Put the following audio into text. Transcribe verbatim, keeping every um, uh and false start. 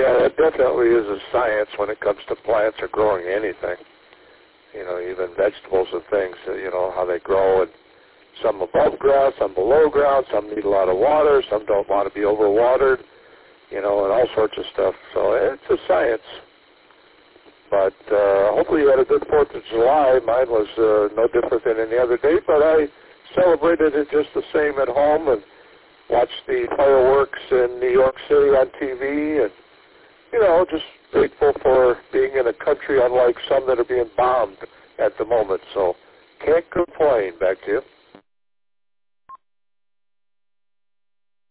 Yeah, it definitely is a science when it comes to plants or growing anything. You know, even vegetables and things, you know, how they grow, and some above ground, some below ground, some need a lot of water, some don't want to be overwatered, you know, and all sorts of stuff. So it's a science. But uh, hopefully you had a good fourth of July. Mine was uh, no different than any other day, but I celebrated it just the same at home and watched the fireworks in New York City on T V, and, you know, just grateful for being in a country unlike some that are being bombed at the moment. So can't complain. Back to you.